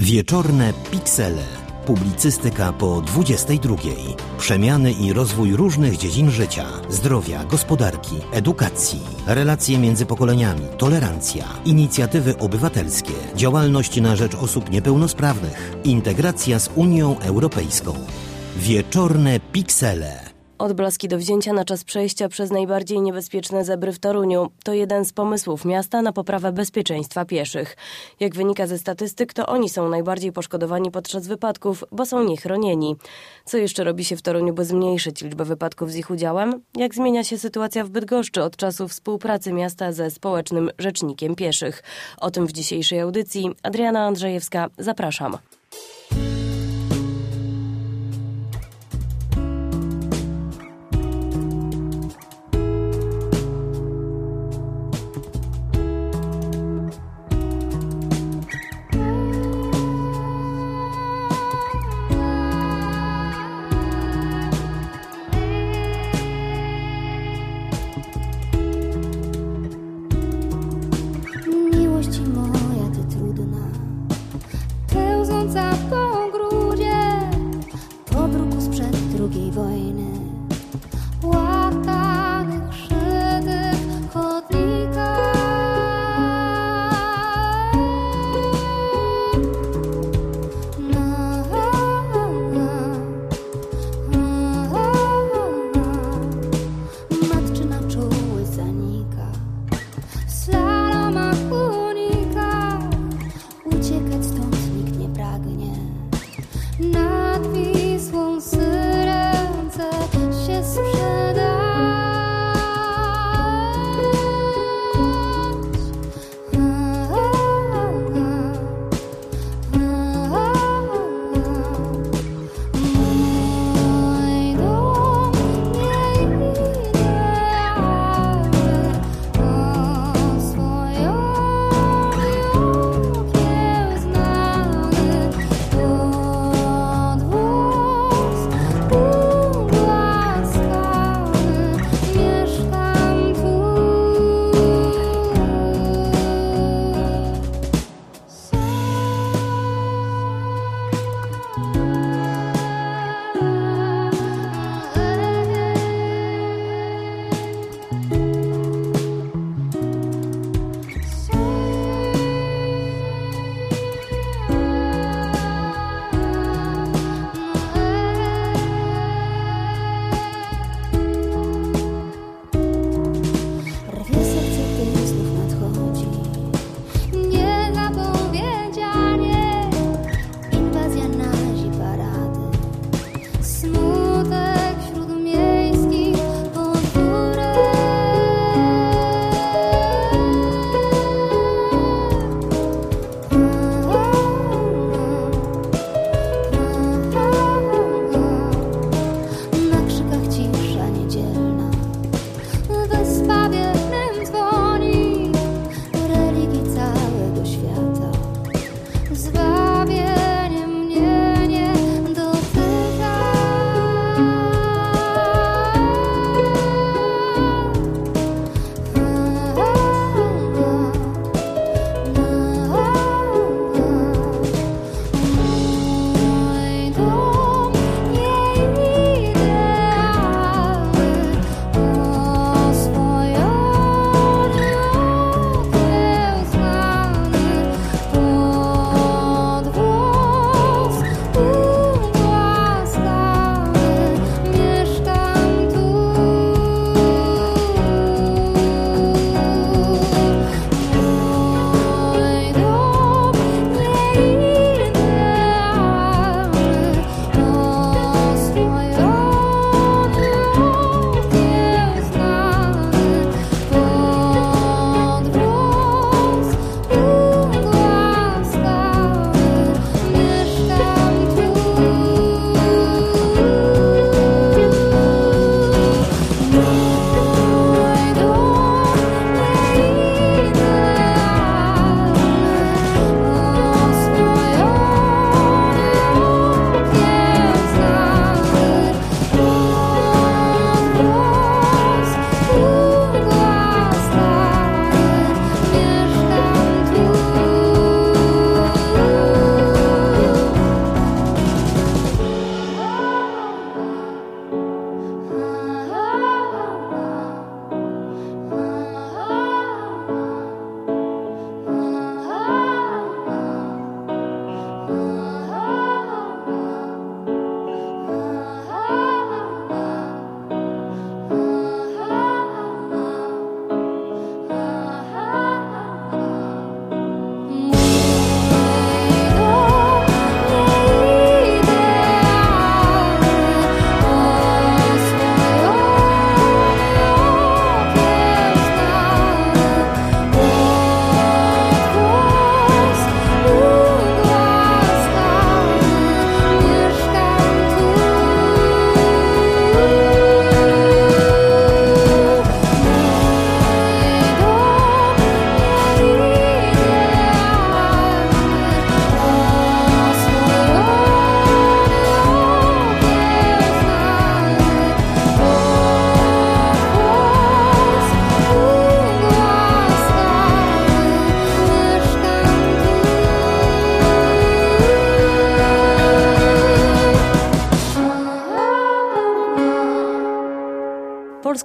Wieczorne Piksele. Publicystyka po 22. Przemiany i rozwój różnych dziedzin życia, zdrowia, gospodarki, edukacji, relacje między pokoleniami, tolerancja, inicjatywy obywatelskie, działalność na rzecz osób niepełnosprawnych, integracja z Unią Europejską. Wieczorne Piksele. Odblaski do wzięcia na czas przejścia przez najbardziej niebezpieczne zebry w Toruniu to jeden z pomysłów miasta na poprawę bezpieczeństwa pieszych. Jak wynika ze statystyk, to oni są najbardziej poszkodowani podczas wypadków, bo są niechronieni. Co jeszcze robi się w Toruniu, by zmniejszyć liczbę wypadków z ich udziałem? Jak zmienia się sytuacja w Bydgoszczy od czasu współpracy miasta ze Społecznym Rzecznikiem Pieszych? O tym w dzisiejszej audycji. Adriana Andrzejewska, zapraszam.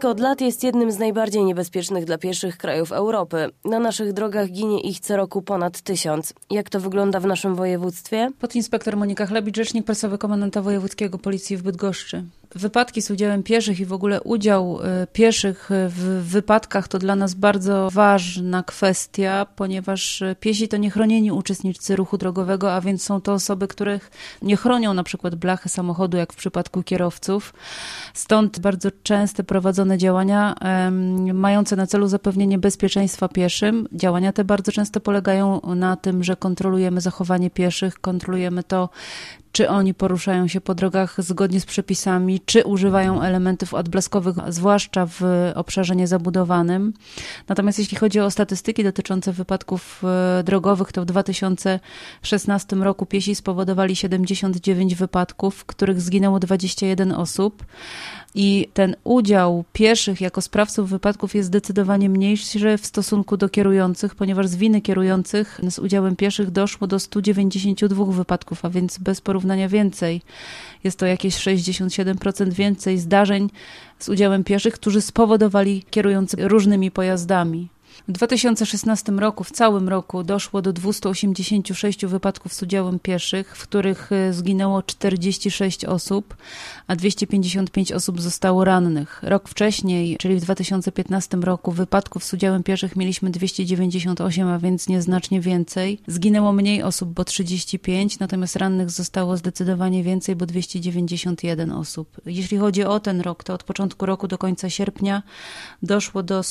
Polska od lat jest jednym z najbardziej niebezpiecznych dla pieszych krajów Europy. Na naszych drogach ginie ich co roku ponad 1000. Jak to wygląda w naszym województwie? Podinspektor Monika Chlebicz, rzecznik prasowy komendanta wojewódzkiego Policji w Bydgoszczy. Wypadki z udziałem pieszych i w ogóle udział pieszych w wypadkach to dla nas bardzo ważna kwestia, ponieważ piesi to niechronieni uczestnicy ruchu drogowego, a więc są to osoby, których nie chronią na przykład blachy samochodu, jak w przypadku kierowców. Stąd bardzo częste prowadzone działania mające na celu zapewnienie bezpieczeństwa pieszym. Działania te bardzo często polegają na tym, że kontrolujemy zachowanie pieszych, kontrolujemy to, czy oni poruszają się po drogach zgodnie z przepisami, czy używają elementów odblaskowych, zwłaszcza w obszarze niezabudowanym. Natomiast jeśli chodzi o statystyki dotyczące wypadków drogowych, to w 2016 roku piesi spowodowali 79 wypadków, w których zginęło 21 osób. I ten udział pieszych jako sprawców wypadków jest zdecydowanie mniejszy w stosunku do kierujących, ponieważ z winy kierujących z udziałem pieszych doszło do 192 wypadków, a więc bez porównania więcej. Jest to jakieś 67% więcej zdarzeń z udziałem pieszych, którzy spowodowali kierujący różnymi pojazdami. W 2016 roku, w całym roku, doszło do 286 wypadków z udziałem pieszych, w których zginęło 46 osób, a 255 osób zostało rannych. Rok wcześniej, czyli w 2015 roku, wypadków z udziałem pieszych mieliśmy 298, a więc nieznacznie więcej. Zginęło mniej osób, bo 35, natomiast rannych zostało zdecydowanie więcej, bo 291 osób. Jeśli chodzi o ten rok, to od początku roku do końca sierpnia doszło do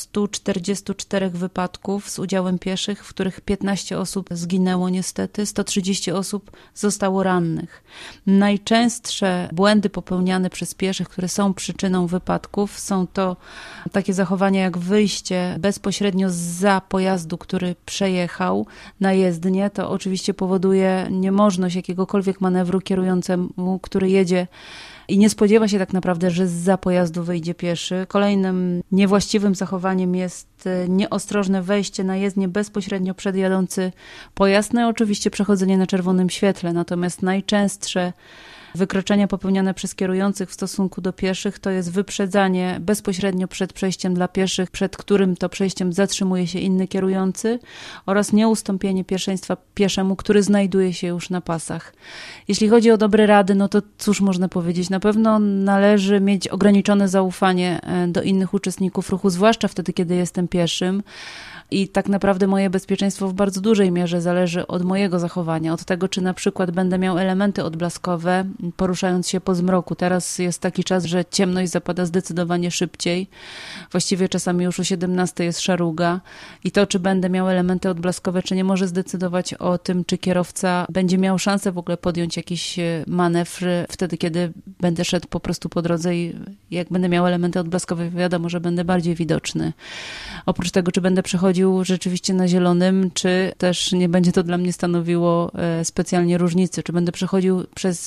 144 wypadków z udziałem pieszych, w których 15 osób zginęło niestety, 130 osób zostało rannych. Najczęstsze błędy popełniane przez pieszych, które są przyczyną wypadków, są to takie zachowania jak wyjście bezpośrednio zza pojazdu, który przejechał na jezdnię. To oczywiście powoduje niemożność jakiegokolwiek manewru kierującemu, który jedzie i nie spodziewa się tak naprawdę, że zza pojazdu wyjdzie pieszy. Kolejnym niewłaściwym zachowaniem jest nieostrożne wejście na jezdnię bezpośrednio przed jadący pojazd, no i oczywiście przechodzenie na czerwonym świetle. Natomiast najczęstsze wykroczenia popełniane przez kierujących w stosunku do pieszych to jest wyprzedzanie bezpośrednio przed przejściem dla pieszych, przed którym to przejściem zatrzymuje się inny kierujący, oraz nieustąpienie pierwszeństwa pieszemu, który znajduje się już na pasach. Jeśli chodzi o dobre rady, no to cóż można powiedzieć? Na pewno należy mieć ograniczone zaufanie do innych uczestników ruchu, zwłaszcza wtedy, kiedy jestem pieszym. I tak naprawdę moje bezpieczeństwo w bardzo dużej mierze zależy od mojego zachowania, od tego, czy na przykład będę miał elementy odblaskowe, poruszając się po zmroku. Teraz jest taki czas, że ciemność zapada zdecydowanie szybciej. Właściwie czasami już o 17 jest szaruga. I to, czy będę miał elementy odblaskowe, czy nie, może zdecydować o tym, czy kierowca będzie miał szansę w ogóle podjąć jakiś manewr wtedy, kiedy będę szedł po prostu po drodze i jak będę miał elementy odblaskowe, wiadomo, że będę bardziej widoczny. Oprócz tego, czy będę przechodził rzeczywiście na zielonym, czy też nie będzie to dla mnie stanowiło specjalnie różnicy, czy będę przechodził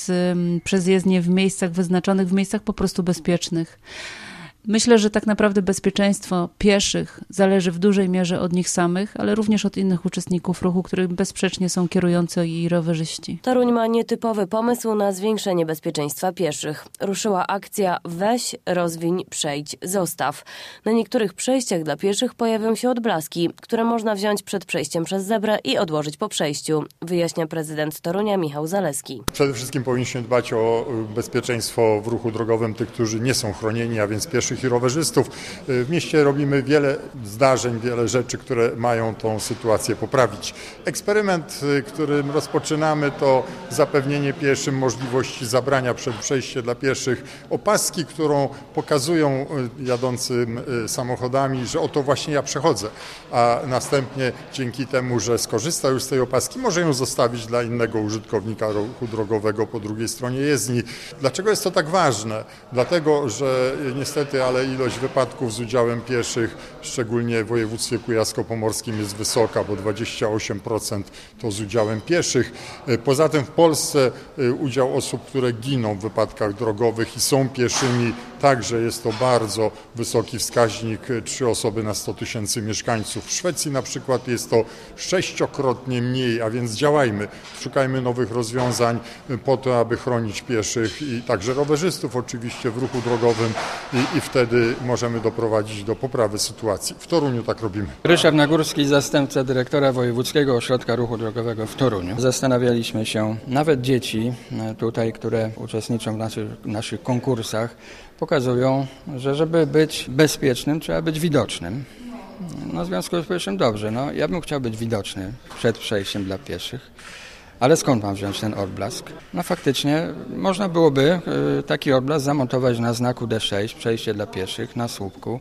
przez jezdnię w miejscach wyznaczonych, w miejscach po prostu bezpiecznych. Myślę, że tak naprawdę bezpieczeństwo pieszych zależy w dużej mierze od nich samych, ale również od innych uczestników ruchu, których bezsprzecznie są kierujący i rowerzyści. Toruń ma nietypowy pomysł na zwiększenie bezpieczeństwa pieszych. Ruszyła akcja Weź, rozwiń, przejdź, zostaw. Na niektórych przejściach dla pieszych pojawią się odblaski, które można wziąć przed przejściem przez zebrę i odłożyć po przejściu, wyjaśnia prezydent Torunia Michał Zaleski. Przede wszystkim powinniśmy dbać o bezpieczeństwo w ruchu drogowym tych, którzy nie są chronieni, a więc pieszych i rowerzystów. W mieście robimy wiele zdarzeń, wiele rzeczy, które mają tą sytuację poprawić. Eksperyment, którym rozpoczynamy, to zapewnienie pieszym możliwości zabrania przed przejściem dla pieszych opaski, którą pokazują jadącym samochodami, że oto właśnie ja przechodzę, a następnie dzięki temu, że skorzysta już z tej opaski, może ją zostawić dla innego użytkownika ruchu drogowego po drugiej stronie jezdni. Dlaczego jest to tak ważne? Dlatego, że niestety, ale ilość wypadków z udziałem pieszych, szczególnie w województwie kujawsko-pomorskim, jest wysoka, bo 28% to z udziałem pieszych. Poza tym w Polsce udział osób, które giną w wypadkach drogowych i są pieszymi, także jest to bardzo wysoki wskaźnik, 3 osoby na 100 000 mieszkańców. W Szwecji na przykład jest to 6-krotnie mniej, a więc działajmy, szukajmy nowych rozwiązań po to, aby chronić pieszych i także rowerzystów oczywiście w ruchu drogowym i w wtedy możemy doprowadzić do poprawy sytuacji. W Toruniu tak robimy. Ryszard Nagórski, zastępca dyrektora Wojewódzkiego Ośrodka Ruchu Drogowego w Toruniu. Zastanawialiśmy się, nawet dzieci tutaj, które uczestniczą w naszych konkursach, pokazują, że żeby być bezpiecznym, trzeba być widocznym. W związku z powyższym dobrze, ja bym chciał być widoczny przed przejściem dla pieszych, ale skąd mam wziąć ten odblask? Faktycznie można byłoby taki odblask zamontować na znaku D6, przejście dla pieszych, na słupku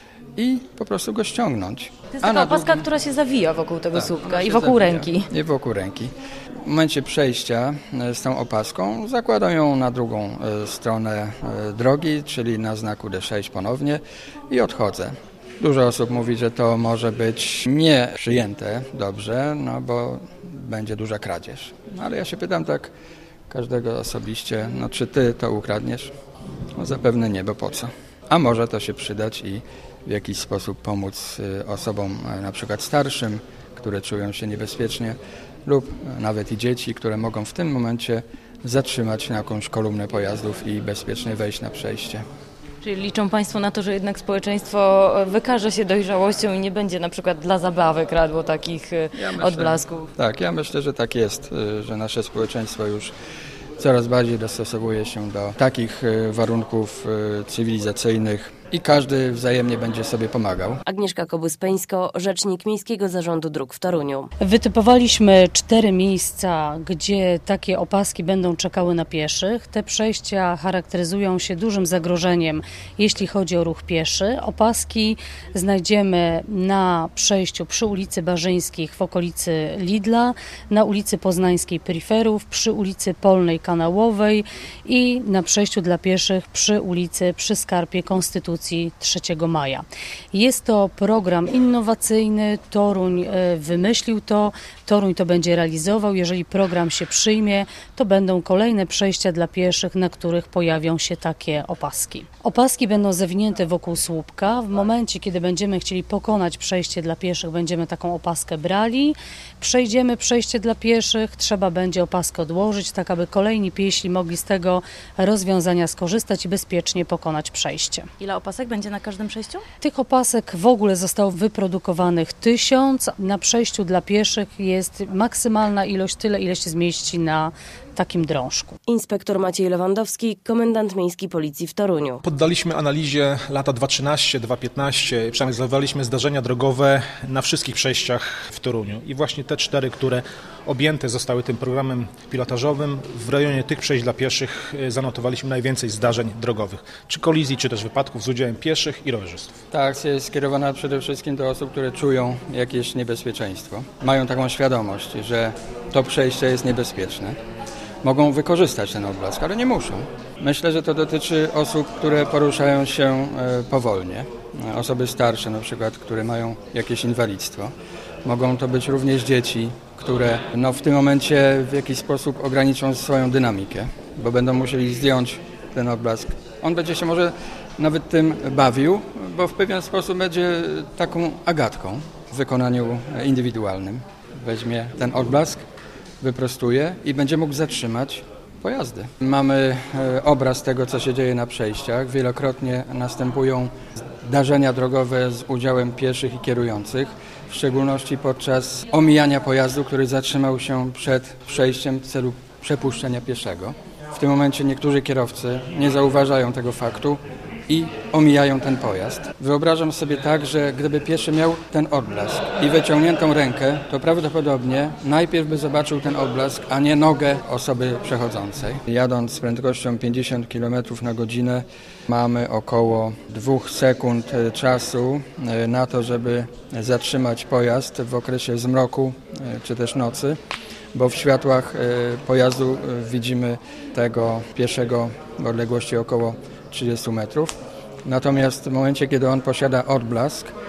i po prostu go ściągnąć. To jest taka opaska, która się zawija wokół tego słupka i wokół ręki. I wokół ręki. W momencie przejścia z tą opaską zakładam ją na drugą stronę drogi, czyli na znaku D6 ponownie i odchodzę. Dużo osób mówi, że to może być nie przyjęte dobrze, bo będzie duża kradzież. Ale ja się pytam tak każdego osobiście, czy ty to ukradniesz? Zapewne nie, bo po co? A może to się przydać i w jakiś sposób pomóc osobom na przykład starszym, które czują się niebezpiecznie, lub nawet i dzieci, które mogą w tym momencie zatrzymać na jakąś kolumnę pojazdów i bezpiecznie wejść na przejście. Czyli liczą Państwo na to, że jednak społeczeństwo wykaże się dojrzałością i nie będzie na przykład dla zabawy kradło takich odblasków? Tak, ja myślę, że tak jest, że nasze społeczeństwo już coraz bardziej dostosowuje się do takich warunków cywilizacyjnych i każdy wzajemnie będzie sobie pomagał. Agnieszka Kobus-Peńsko, rzecznik Miejskiego Zarządu Dróg w Toruniu. Wytypowaliśmy 4 miejsca, gdzie takie opaski będą czekały na pieszych. Te przejścia charakteryzują się dużym zagrożeniem, jeśli chodzi o ruch pieszy. Opaski znajdziemy na przejściu przy ulicy Barzyńskich w okolicy Lidla, na ulicy Poznańskiej Peryferów, przy ulicy Polnej Kanałowej i na przejściu dla pieszych przy Skarpie Konstytucji 3 maja. Jest to program innowacyjny, Toruń wymyślił to, Toruń to będzie realizował. Jeżeli program się przyjmie, to będą kolejne przejścia dla pieszych, na których pojawią się takie opaski. Opaski będą zawinięte wokół słupka. W momencie, kiedy będziemy chcieli pokonać przejście dla pieszych, będziemy taką opaskę brali. Przejdziemy przejście dla pieszych, trzeba będzie opaskę odłożyć, tak aby kolejni pieśli mogli z tego rozwiązania skorzystać i bezpiecznie pokonać przejście. Ile opasek będzie na każdym przejściu? Tych opasek w ogóle zostało wyprodukowanych 1000. Na przejściu dla pieszych jest maksymalna ilość, tyle ile się zmieści na takim drążku. Inspektor Maciej Lewandowski, komendant miejski Policji w Toruniu. Poddaliśmy analizie lata 2013-2015, przeanalizowaliśmy zdarzenia drogowe na wszystkich przejściach w Toruniu i właśnie te 4, które objęte zostały tym programem pilotażowym, w rejonie tych przejść dla pieszych zanotowaliśmy najwięcej zdarzeń drogowych, czy kolizji, czy też wypadków z udziałem pieszych i rowerzystów. Ta akcja jest skierowana przede wszystkim do osób, które czują jakieś niebezpieczeństwo. Mają taką świadomość, że to przejście jest niebezpieczne. Mogą wykorzystać ten odblask, ale nie muszą. Myślę, że to dotyczy osób, które poruszają się powolnie. Osoby starsze na przykład, które mają jakieś inwalidztwo. Mogą to być również dzieci, które w tym momencie w jakiś sposób ograniczą swoją dynamikę, bo będą musieli zdjąć ten odblask. On będzie się może nawet tym bawił, bo w pewien sposób będzie taką agatką w wykonaniu indywidualnym. Weźmie ten odblask, wyprostuje i będzie mógł zatrzymać pojazdy. Mamy obraz tego, co się dzieje na przejściach. Wielokrotnie następują zdarzenia drogowe z udziałem pieszych i kierujących, w szczególności podczas omijania pojazdu, który zatrzymał się przed przejściem w celu przepuszczenia pieszego. W tym momencie niektórzy kierowcy nie zauważają tego faktu i omijają ten pojazd. Wyobrażam sobie tak, że gdyby pieszy miał ten odblask i wyciągniętą rękę, to prawdopodobnie najpierw by zobaczył ten odblask, a nie nogę osoby przechodzącej. Jadąc z prędkością 50 km na godzinę mamy około 2 sekund czasu na to, żeby zatrzymać pojazd w okresie zmroku czy też nocy, bo w światłach pojazdu widzimy tego pieszego w odległości około 30 metrów. Natomiast w momencie, kiedy on posiada odblask,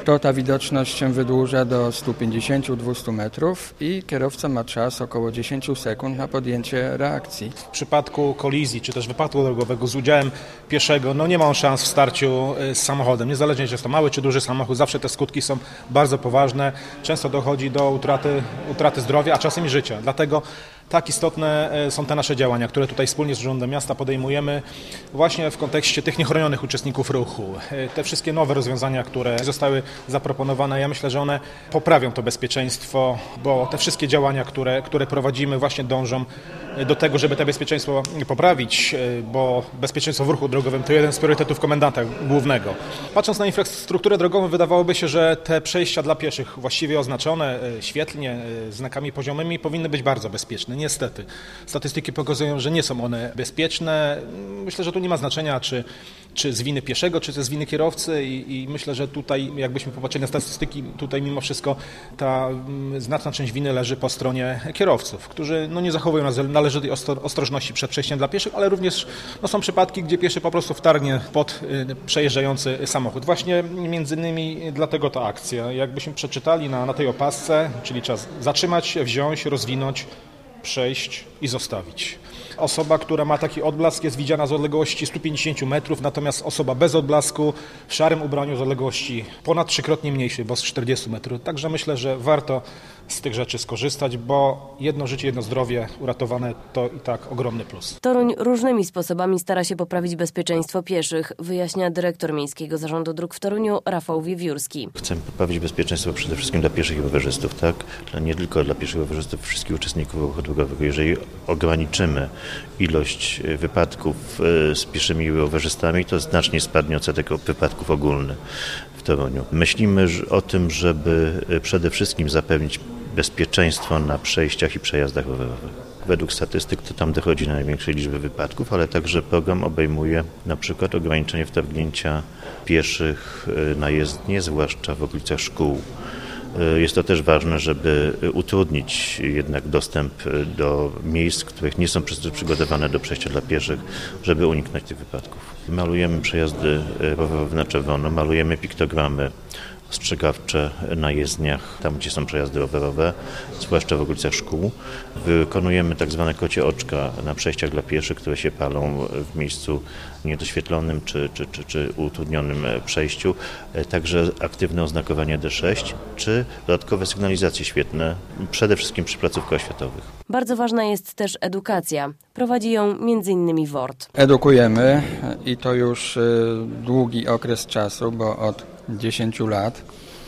to ta widoczność się wydłuża do 150-200 metrów i kierowca ma czas około 10 sekund na podjęcie reakcji. W przypadku kolizji czy też wypadku drogowego z udziałem pieszego, nie ma on szans w starciu z samochodem. Niezależnie, czy jest to mały czy duży samochód, zawsze te skutki są bardzo poważne. Często dochodzi do utraty zdrowia, a czasem i życia. Dlatego tak istotne są te nasze działania, które tutaj wspólnie z Zarządem Miasta podejmujemy właśnie w kontekście tych niechronionych uczestników ruchu. Te wszystkie nowe rozwiązania, które zostały zaproponowane, ja myślę, że one poprawią to bezpieczeństwo, bo te wszystkie działania, które prowadzimy, właśnie dążą do tego, żeby to bezpieczeństwo poprawić, bo bezpieczeństwo w ruchu drogowym to jeden z priorytetów komendanta głównego. Patrząc na infrastrukturę drogową, wydawałoby się, że te przejścia dla pieszych właściwie oznaczone świetlnie, znakami poziomymi powinny być bardzo bezpieczne. Niestety, statystyki pokazują, że nie są one bezpieczne. Myślę, że tu nie ma znaczenia, czy z winy pieszego, czy z winy kierowcy i myślę, że tutaj, jakbyśmy popatrzyli na statystyki, tutaj mimo wszystko ta znaczna część winy leży po stronie kierowców, którzy nie zachowują należytej ostrożności przed przejściem dla pieszych, ale również są przypadki, gdzie pieszy po prostu wtargnie pod przejeżdżający samochód. Właśnie między innymi dlatego ta akcja. Jakbyśmy przeczytali na tej opasce, czyli czas zatrzymać się, wziąć, rozwinąć, przejść i zostawić. Osoba, która ma taki odblask, jest widziana z odległości 150 metrów, natomiast osoba bez odblasku w szarym ubraniu z odległości ponad 3-krotnie mniejszej, bo z 40 metrów. Także myślę, że warto z tych rzeczy skorzystać, bo jedno życie, jedno zdrowie uratowane to i tak ogromny plus. Toruń różnymi sposobami stara się poprawić bezpieczeństwo pieszych, wyjaśnia dyrektor Miejskiego Zarządu Dróg w Toruniu Rafał Wiewiórski. Chcemy poprawić bezpieczeństwo przede wszystkim dla pieszych i rowerzystów, tak? Nie tylko dla pieszych i rowerzystów, wszystkich uczestników ruchu drogowego. Jeżeli ograniczymy ilość wypadków z pieszymi i rowerzystami, to znacznie spadnie odsetek wypadków ogólny w Toruniu. Myślimy o tym, żeby przede wszystkim zapewnić bezpieczeństwo na przejściach i przejazdach rowerowych. Według statystyk to tam dochodzi do największej liczby wypadków, ale także program obejmuje na przykład ograniczenie wtargnięcia pieszych na jezdnie, zwłaszcza w okolicach szkół. Jest to też ważne, żeby utrudnić jednak dostęp do miejsc, których nie są przygotowane do przejścia dla pieszych, żeby uniknąć tych wypadków. Malujemy przejazdy rowerowe na czerwono, malujemy piktogramy ostrzegawcze na jezdniach, tam gdzie są przejazdy rowerowe, zwłaszcza w okolicach szkół. Wykonujemy tak zwane kocie oczka na przejściach dla pieszych, które się palą w miejscu niedoświetlonym czy utrudnionym przejściu. Także aktywne oznakowanie D6 czy dodatkowe sygnalizacje świetne, przede wszystkim przy placówkach oświatowych. Bardzo ważna jest też edukacja. Prowadzi ją m.in. WORT. Edukujemy i to już długi okres czasu, bo od 10 lat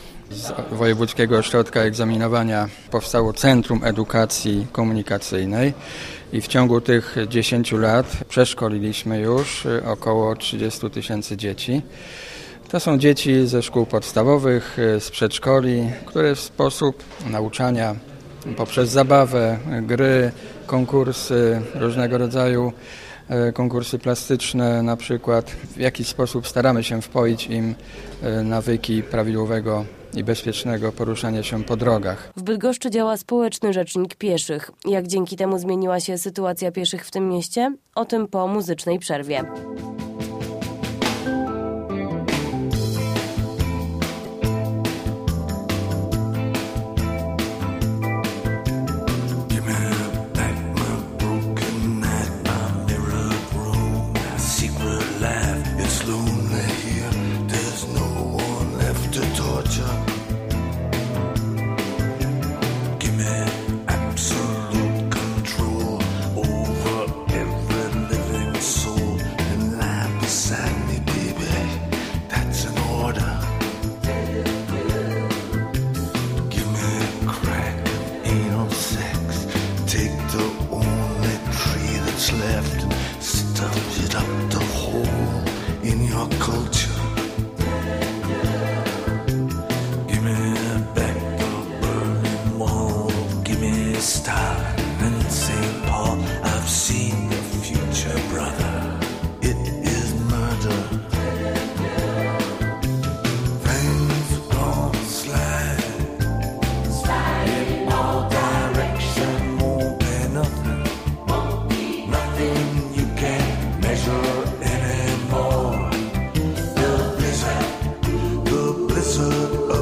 z Wojewódzkiego Ośrodka Egzaminowania powstało Centrum Edukacji Komunikacyjnej i w ciągu tych 10 lat przeszkoliliśmy już około 30 000 dzieci. To są dzieci ze szkół podstawowych, z przedszkoli, które w sposób nauczania poprzez zabawę, gry, konkursy różnego rodzaju, konkursy plastyczne na przykład, w jakiś sposób staramy się wpoić im nawyki prawidłowego i bezpiecznego poruszania się po drogach. W Bydgoszczy działa społeczny rzecznik pieszych. Jak dzięki temu zmieniła się sytuacja pieszych w tym mieście? O tym po muzycznej przerwie. blizzard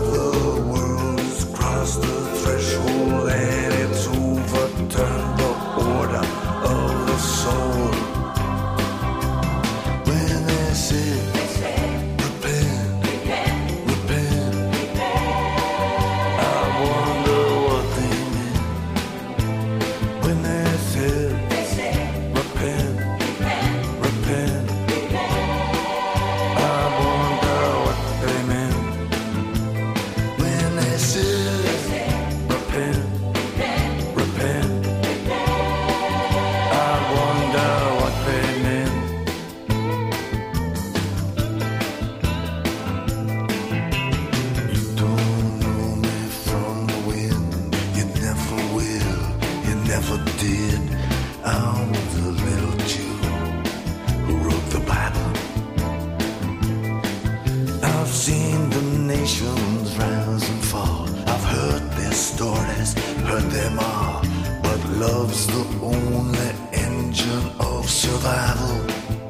of survival.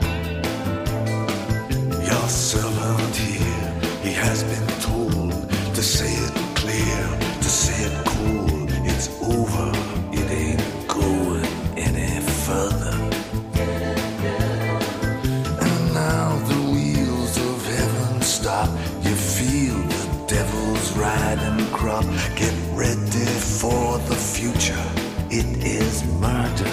Your servant here, he has been told to say it clear, to say it cool. It's over, it ain't going any further. And now the wheels of heaven stop. You feel the devil's riding crop. Get ready for the future. It is murder.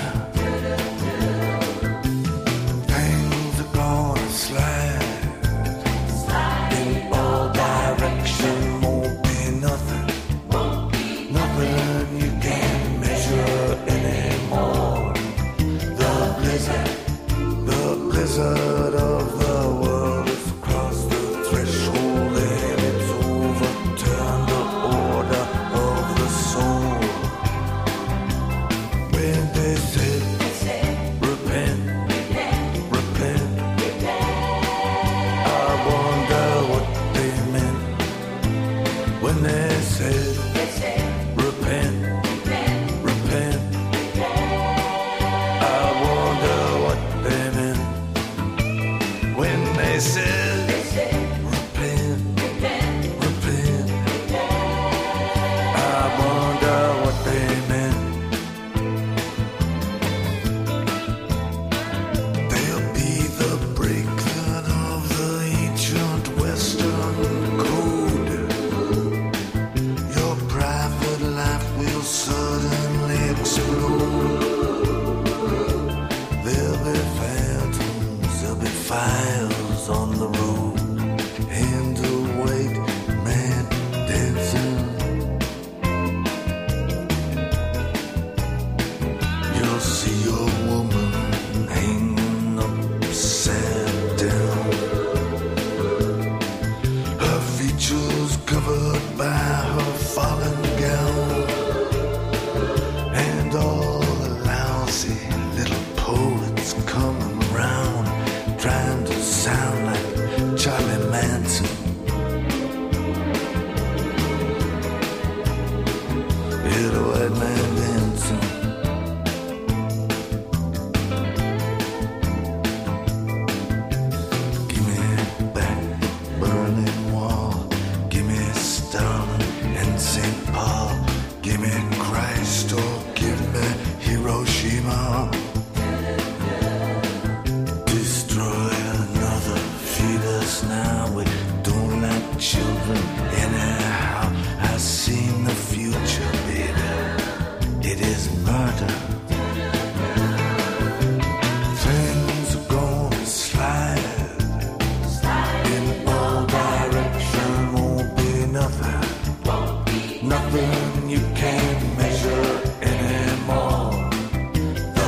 Things are gonna slide in all directions. Won't be nothing, nothing you can measure anymore. The blizzard of the world has crossed the threshold and it's overturned the order of the soul. When they said, repent, repent, I wonder what they meant. When they said, repent, repent, I wonder what they meant. When they said, repent, repent, I wonder what they meant. They'll be the breakdown of the ancient Western code. Your private life will suddenly explode. There'll be phantoms, there'll be fires on the road. Hand to weight, man dancing. You'll see your woman hanging upside down. Her features covered by her fallen gown. And all the lousy little poets coming round, trying to sound like Charlie Manson. Hear the white man dancing. Give me back Berlin Wall. Give me Stalin and St. Paul. Give me Christ or give me Hiroshima. Destroy another, feed us now. We don't like children anyhow. I've seen the future, baby. It is murder. Things are gonna slide in all directions. Won't be nothing, nothing you can't measure anymore. The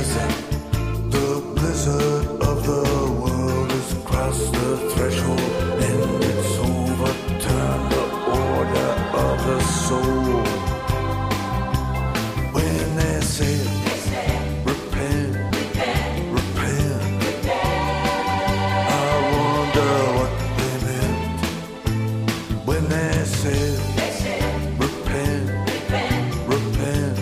blizzard of the world has crossed the threshold and it's overturned the order of the soul. When they say, repent, repent, I wonder what they meant. When they say, repent, repent,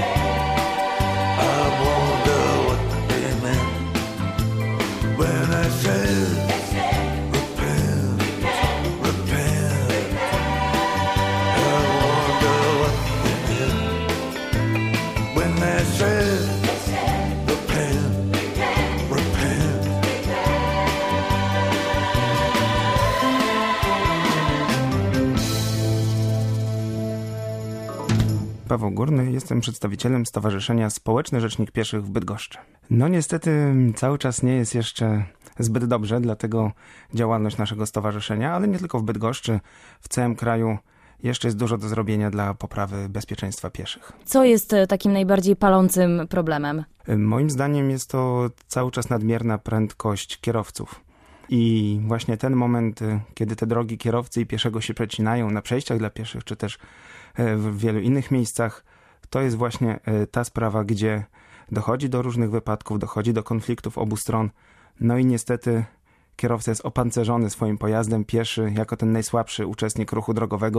I wonder what they meant. When I said, repent, repent, I wonder what they meant. When they said, repent, repent. Paweł Górny, jestem przedstawicielem Stowarzyszenia Społeczny Rzecznik Pieszych w Bydgoszczy. No niestety cały czas nie jest jeszcze zbyt dobrze, dlatego działalność naszego stowarzyszenia, ale nie tylko w Bydgoszczy, w całym kraju jeszcze jest dużo do zrobienia dla poprawy bezpieczeństwa pieszych. Co jest takim najbardziej palącym problemem? Moim zdaniem jest to cały czas nadmierna prędkość kierowców. I właśnie ten moment, kiedy te drogi kierowcy i pieszego się przecinają na przejściach dla pieszych, czy też w wielu innych miejscach, to jest właśnie ta sprawa, gdzie dochodzi do różnych wypadków, dochodzi do konfliktów obu stron. No i niestety kierowca jest opancerzony swoim pojazdem, pieszy jako ten najsłabszy uczestnik ruchu drogowego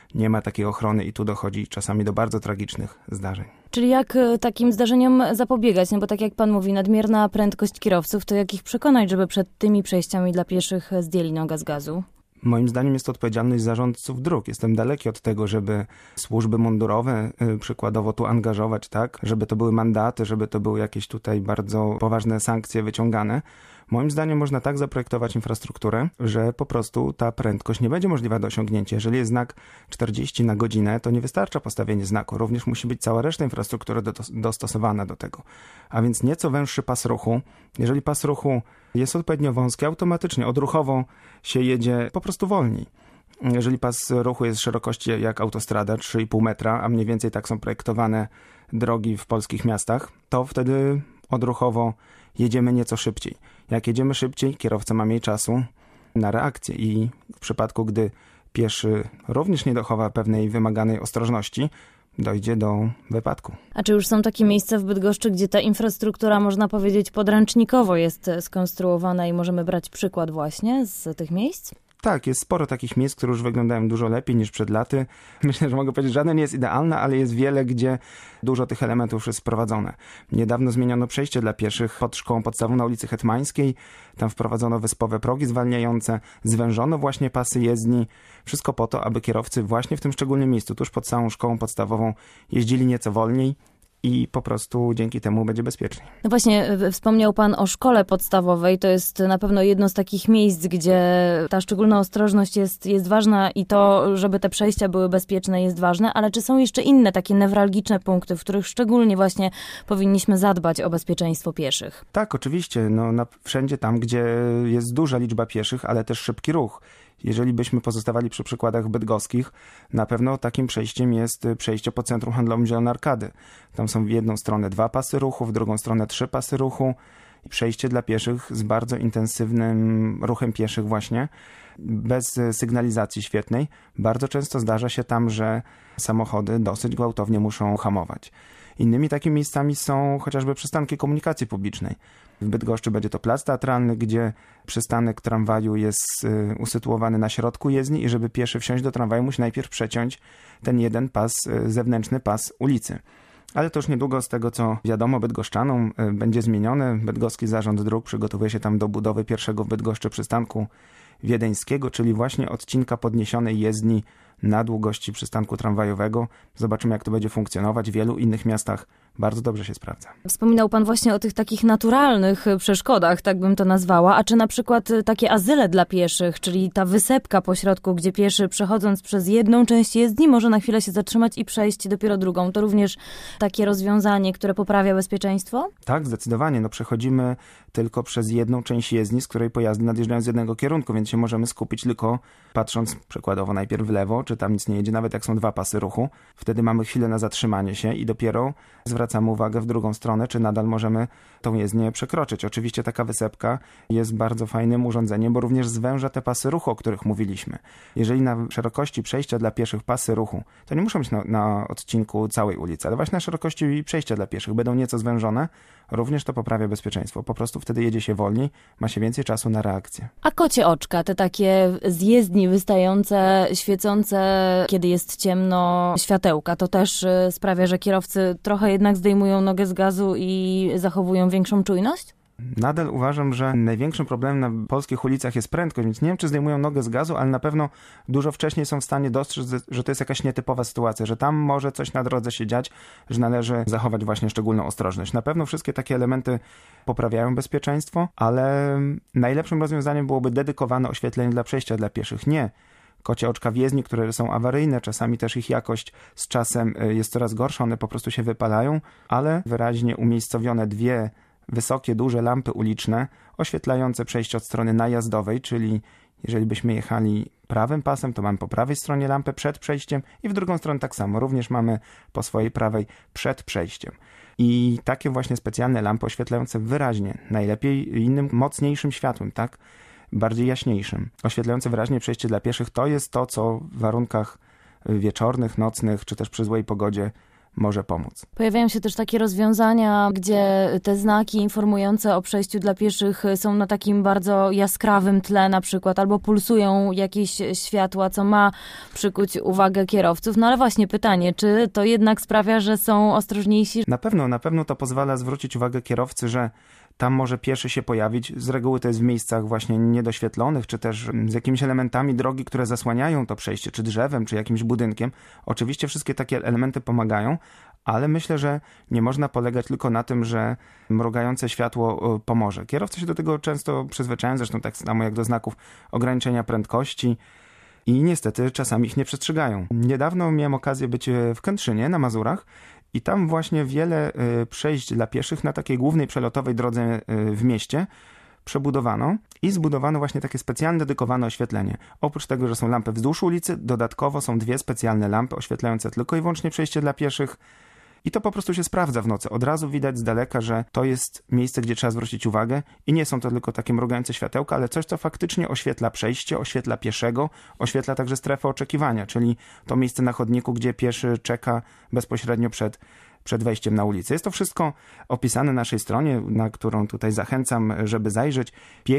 nie ma takiej ochrony i tu dochodzi czasami do bardzo tragicznych zdarzeń. Czyli jak takim zdarzeniom zapobiegać? No bo tak jak pan mówi, nadmierna prędkość kierowców, to jak ich przekonać, żeby przed tymi przejściami dla pieszych zdjęli nogę z gazu? Moim zdaniem jest to odpowiedzialność zarządców dróg. Jestem daleki od tego, żeby służby mundurowe przykładowo tu angażować, tak, żeby to były mandaty, żeby to były jakieś tutaj bardzo poważne sankcje wyciągane. Moim zdaniem można tak zaprojektować infrastrukturę, że po prostu ta prędkość nie będzie możliwa do osiągnięcia. Jeżeli jest znak 40 na godzinę, to nie wystarcza postawienie znaku. Również musi być cała reszta infrastruktury dostosowana do tego. A więc nieco węższy pas ruchu. Jeżeli pas ruchu jest odpowiednio wąski, automatycznie odruchowo się jedzie po prostu wolniej. Jeżeli pas ruchu jest szerokości jak autostrada 3,5 metra, a mniej więcej tak są projektowane drogi w polskich miastach, to wtedy odruchowo jedziemy nieco szybciej. Jak jedziemy szybciej, kierowca ma mniej czasu na reakcję i w przypadku, gdy pieszy również nie dochowa pewnej wymaganej ostrożności, dojdzie do wypadku. A czy już są takie miejsca w Bydgoszczy, gdzie ta infrastruktura, można powiedzieć, podręcznikowo jest skonstruowana i możemy brać przykład właśnie z tych miejsc? Tak, jest sporo takich miejsc, które już wyglądają dużo lepiej niż przed laty. Myślę, że mogę powiedzieć, że żadne nie jest idealne, ale jest wiele, gdzie dużo tych elementów jest wprowadzone. Niedawno zmieniono przejście dla pieszych pod szkołą podstawową na ulicy Hetmańskiej. Tam wprowadzono wyspowe progi zwalniające, zwężono właśnie pasy jezdni. Wszystko po to, aby kierowcy właśnie w tym szczególnym miejscu, tuż pod całą szkołą podstawową, jeździli nieco wolniej i po prostu dzięki temu będzie bezpieczniej. No właśnie, wspomniał pan o szkole podstawowej. To jest na pewno jedno z takich miejsc, gdzie ta szczególna ostrożność jest ważna i to, żeby te przejścia były bezpieczne, jest ważne. Ale czy są jeszcze inne takie newralgiczne punkty, w których szczególnie właśnie powinniśmy zadbać o bezpieczeństwo pieszych? Tak, oczywiście. Wszędzie tam, gdzie jest duża liczba pieszych, ale też szybki ruch. Jeżeli byśmy pozostawali przy przykładach bydgoskich, na pewno takim przejściem jest przejście po centrum handlowym Zielone Arkady. Tam są w jedną stronę 2 pasy ruchu, w drugą stronę 3 pasy ruchu. Przejście dla pieszych z bardzo intensywnym ruchem pieszych właśnie, bez sygnalizacji świetnej. Bardzo często zdarza się tam, że samochody dosyć gwałtownie muszą hamować. Innymi takimi miejscami są chociażby przystanki komunikacji publicznej. W Bydgoszczy będzie to plac teatralny, gdzie przystanek tramwaju jest usytuowany na środku jezdni i żeby pieszy wsiąść do tramwaju, musi najpierw przeciąć ten jeden pas, zewnętrzny pas ulicy. Ale to już niedługo, z tego co wiadomo bydgoszczanom, będzie zmienione. Bydgoski Zarząd Dróg przygotowuje się tam do budowy pierwszego w Bydgoszczy przystanku wiedeńskiego, czyli właśnie odcinka podniesionej jezdni na długości przystanku tramwajowego. Zobaczymy, jak to będzie funkcjonować. W wielu innych miastach bardzo dobrze się sprawdza. Wspominał pan właśnie o tych takich naturalnych przeszkodach, tak bym to nazwała. A czy na przykład takie azyle dla pieszych, czyli ta wysepka po środku, gdzie pieszy przechodząc przez jedną część jezdni może na chwilę się zatrzymać i przejść dopiero drugą. To również takie rozwiązanie, które poprawia bezpieczeństwo? Tak, zdecydowanie. Przechodzimy tylko przez jedną część jezdni, z której pojazdy nadjeżdżają z jednego kierunku, więc się możemy skupić tylko patrząc przykładowo najpierw w lewo, czy tam nic nie jedzie, nawet jak są 2 pasy ruchu. Wtedy mamy chwilę na zatrzymanie się i dopiero zwracamy uwagę w drugą stronę, czy nadal możemy tą jezdnię przekroczyć. Oczywiście taka wysepka jest bardzo fajnym urządzeniem, bo również zwęża te pasy ruchu, o których mówiliśmy. Jeżeli na szerokości przejścia dla pieszych pasy ruchu, to nie muszą być na odcinku całej ulicy, ale właśnie na szerokości przejścia dla pieszych będą nieco zwężone, również to poprawia bezpieczeństwo. Po prostu wtedy jedzie się wolniej, ma się więcej czasu na reakcję. A kocie oczka, te takie z jezdni wystające, świecące, kiedy jest ciemno, światełka, to też sprawia, że kierowcy trochę jednak zdejmują nogę z gazu i zachowują większą czujność? Nadal uważam, że największym problemem na polskich ulicach jest prędkość, więc nie wiem, czy zdejmują nogę z gazu, ale na pewno dużo wcześniej są w stanie dostrzec, że to jest jakaś nietypowa sytuacja, że tam może coś na drodze się dziać, że należy zachować właśnie szczególną ostrożność. Na pewno wszystkie takie elementy poprawiają bezpieczeństwo, ale najlepszym rozwiązaniem byłoby dedykowane oświetlenie dla przejścia dla pieszych. Nie kocie oczka w jezdni, które są awaryjne, czasami też ich jakość z czasem jest coraz gorsza, one po prostu się wypalają, ale wyraźnie umiejscowione 2 wysokie, duże lampy uliczne oświetlające przejście od strony najazdowej, czyli jeżeli byśmy jechali prawym pasem, to mamy po prawej stronie lampę przed przejściem i w drugą stronę tak samo. Również mamy po swojej prawej przed przejściem. I takie właśnie specjalne lampy oświetlające wyraźnie, najlepiej innym mocniejszym światłem, tak? Bardziej jaśniejszym. Oświetlające wyraźnie przejście dla pieszych to jest to, co w warunkach wieczornych, nocnych, czy też przy złej pogodzie może pomóc. Pojawiają się też takie rozwiązania, gdzie te znaki informujące o przejściu dla pieszych są na takim bardzo jaskrawym tle na przykład, albo pulsują jakieś światła, co ma przykuć uwagę kierowców. No ale właśnie pytanie, czy to jednak sprawia, że są ostrożniejsi? Na pewno to pozwala zwrócić uwagę kierowcy, że tam może pieszy się pojawić. Z reguły to jest w miejscach właśnie niedoświetlonych, czy też z jakimiś elementami drogi, które zasłaniają to przejście, czy drzewem, czy jakimś budynkiem. Oczywiście wszystkie takie elementy pomagają, ale myślę, że nie można polegać tylko na tym, że mrugające światło pomoże. Kierowcy się do tego często przyzwyczajają, zresztą tak samo jak do znaków ograniczenia prędkości i niestety czasami ich nie przestrzegają. Niedawno miałem okazję być w Kętrzynie na Mazurach i tam właśnie wiele przejść dla pieszych na takiej głównej przelotowej drodze w mieście przebudowano i zbudowano właśnie takie specjalnie dedykowane oświetlenie. Oprócz tego, że są lampy wzdłuż ulicy, dodatkowo są 2 specjalne lampy oświetlające tylko i wyłącznie przejście dla pieszych. I to po prostu się sprawdza w nocy. Od razu widać z daleka, że to jest miejsce, gdzie trzeba zwrócić uwagę i nie są to tylko takie mrugające światełka, ale coś, co faktycznie oświetla przejście, oświetla pieszego, oświetla także strefę oczekiwania, czyli to miejsce na chodniku, gdzie pieszy czeka bezpośrednio przed wejściem na ulicę. Jest to wszystko opisane na naszej stronie, na którą tutaj zachęcam, żeby zajrzeć,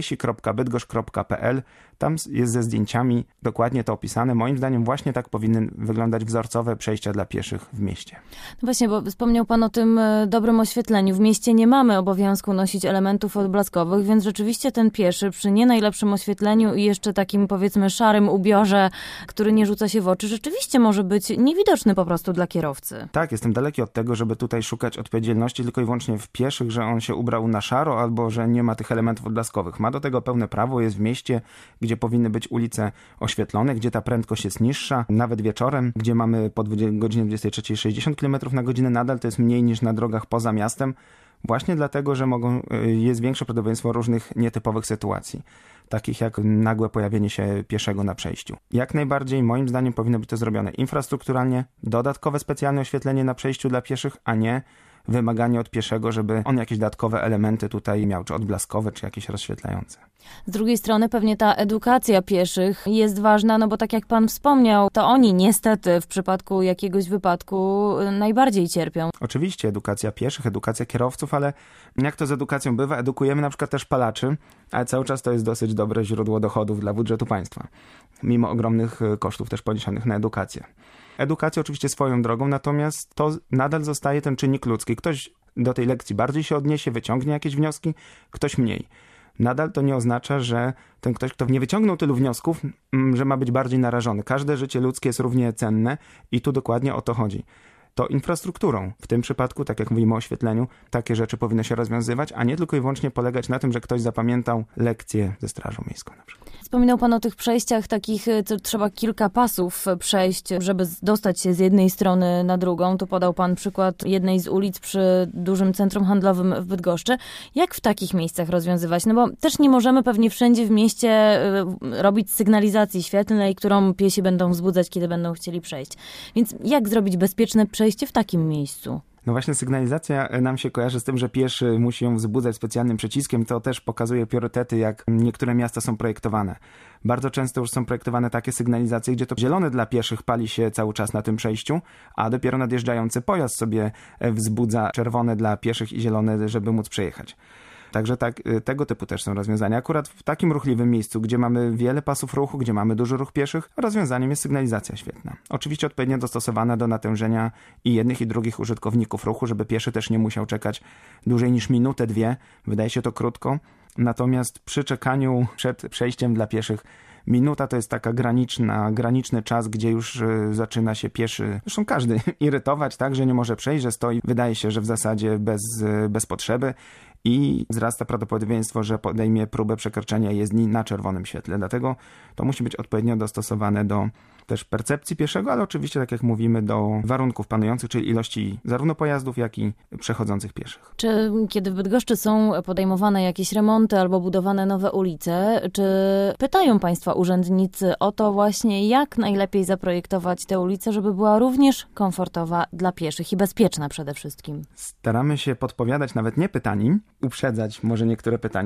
piesi.bydgoszcz.pl. Tam jest ze zdjęciami dokładnie to opisane. Moim zdaniem właśnie tak powinny wyglądać wzorcowe przejścia dla pieszych w mieście. No właśnie, bo wspomniał pan o tym dobrym oświetleniu. W mieście nie mamy obowiązku nosić elementów odblaskowych, więc rzeczywiście ten pieszy przy nie najlepszym oświetleniu i jeszcze takim powiedzmy szarym ubiorze, który nie rzuca się w oczy, rzeczywiście może być niewidoczny po prostu dla kierowcy. Tak, jestem daleki od tego, żeby tutaj szukać odpowiedzialności tylko i wyłącznie w pieszych, że on się ubrał na szaro albo że nie ma tych elementów odblaskowych. Ma do tego pełne prawo, jest w mieście, gdzie powinny być ulice oświetlone, gdzie ta prędkość jest niższa, nawet wieczorem, gdzie mamy po godzinie 23 60 km na godzinę, nadal to jest mniej niż na drogach poza miastem, właśnie dlatego, że jest większe prawdopodobieństwo różnych nietypowych sytuacji, takich jak nagłe pojawienie się pieszego na przejściu. Jak najbardziej, moim zdaniem, powinno być to zrobione infrastrukturalnie, dodatkowe specjalne oświetlenie na przejściu dla pieszych, a nie wymaganie od pieszego, żeby on jakieś dodatkowe elementy tutaj miał, czy odblaskowe, czy jakieś rozświetlające. Z drugiej strony pewnie ta edukacja pieszych jest ważna, no bo tak jak pan wspomniał, to oni niestety w przypadku jakiegoś wypadku najbardziej cierpią. Oczywiście edukacja pieszych, edukacja kierowców, ale jak to z edukacją bywa, edukujemy na przykład też palaczy, ale cały czas to jest dosyć dobre źródło dochodów dla budżetu państwa, mimo ogromnych kosztów też poniesionych na edukację. Edukacja oczywiście swoją drogą, natomiast to nadal zostaje ten czynnik ludzki. Ktoś do tej lekcji bardziej się odniesie, wyciągnie jakieś wnioski, ktoś mniej. Nadal to nie oznacza, że ten ktoś, kto nie wyciągnął tylu wniosków, że ma być bardziej narażony. Każde życie ludzkie jest równie cenne i tu dokładnie o to chodzi. To infrastrukturą, w tym przypadku, tak jak mówimy o oświetleniu, takie rzeczy powinny się rozwiązywać, a nie tylko i wyłącznie polegać na tym, że ktoś zapamiętał lekcję ze Strażą Miejską na przykład. Wspominał pan o tych przejściach takich, co trzeba kilka pasów przejść, żeby dostać się z jednej strony na drugą. Tu podał pan przykład jednej z ulic przy dużym centrum handlowym w Bydgoszczy. Jak w takich miejscach rozwiązywać? No bo też nie możemy pewnie wszędzie w mieście robić sygnalizacji świetlnej, którą piesi będą wzbudzać, kiedy będą chcieli przejść. Więc jak zrobić bezpieczne przejście w takim miejscu? No właśnie sygnalizacja nam się kojarzy z tym, że pieszy musi ją wzbudzać specjalnym przyciskiem. To też pokazuje priorytety, jak niektóre miasta są projektowane. Bardzo często już są projektowane takie sygnalizacje, gdzie to zielone dla pieszych pali się cały czas na tym przejściu, a dopiero nadjeżdżający pojazd sobie wzbudza czerwone dla pieszych i zielone, żeby móc przejechać. Także tego typu też są rozwiązania. Akurat w takim ruchliwym miejscu, gdzie mamy wiele pasów ruchu, gdzie mamy duży ruch pieszych, rozwiązaniem jest sygnalizacja świetna. Oczywiście odpowiednio dostosowana do natężenia i jednych i drugich użytkowników ruchu, żeby pieszy też nie musiał czekać dłużej niż minutę, 2. Wydaje się to krótko. Natomiast przy czekaniu przed przejściem dla pieszych minuta to jest taka graniczny czas, gdzie już zaczyna się pieszy, zresztą każdy, irytować, tak, że nie może przejść, że stoi. Wydaje się, że w zasadzie bez potrzeby i wzrasta prawdopodobieństwo, że podejmie próbę przekroczenia jezdni na czerwonym świetle. Dlatego to musi być odpowiednio dostosowane do też percepcji pieszego, ale oczywiście, tak jak mówimy, do warunków panujących, czyli ilości zarówno pojazdów, jak i przechodzących pieszych. Czy kiedy w Bydgoszczy są podejmowane jakieś remonty albo budowane nowe ulice, czy pytają państwa urzędnicy o to właśnie, jak najlepiej zaprojektować tę ulicę, żeby była również komfortowa dla pieszych i bezpieczna przede wszystkim? Staramy się podpowiadać, nawet nie pytani, uprzedzać może niektóre pytania,